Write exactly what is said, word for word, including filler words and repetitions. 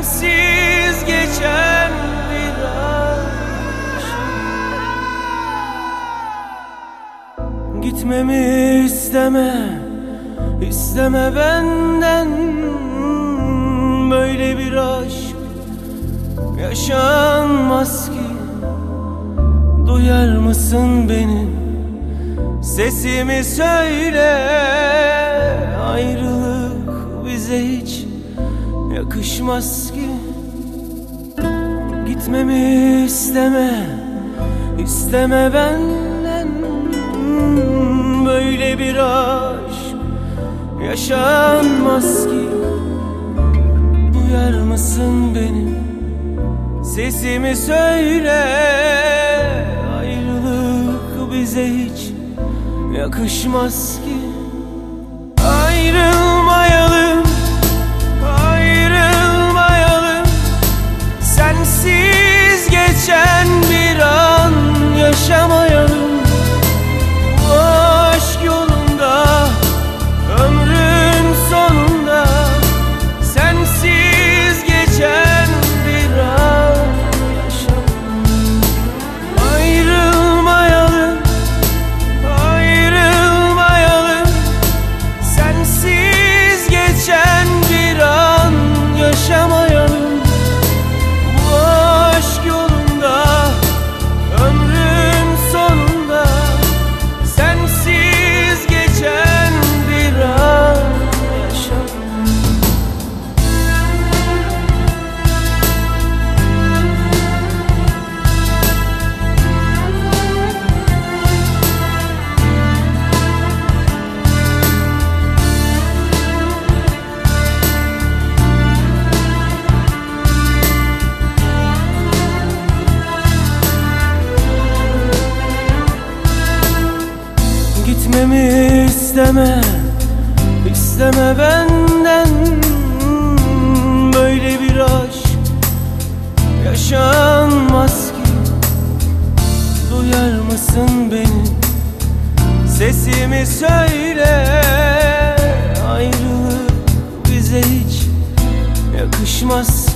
sensiz geçen bir akşam. Gitmemi isteme, isteme benden. Böyle bir aşk yaşanmaz ki. Duyar mısın benim sesimi söyle. Ayrılık bize hiç yakışmaz ki. Gitmemi isteme, isteme benden. Böyle bir aşk yaşanmaz ki. Duyar mısın benim sesimi söyle. Ayrılık bize hiç yakışmaz ki. Ayrılmayalım, ayrılmayalım. Sensiz geçen bir an yaşamayalım. Bu aşk yolunda, ömrün sonunda sensiz geçen bir an yaşamayalım. Ayrılmayalım, ayrılmayalım. Sensiz geçen bir an yaşamayalım. Bu aşk yolunda, ömrün sonunda sensiz geçen bir an yaşamayalım. Gitmemi isteme, isteme benden. Böyle bir aşk yaşanmaz ki. Duyar mısın benim sesimi söyle. Ayrılık bize hiç yakışmaz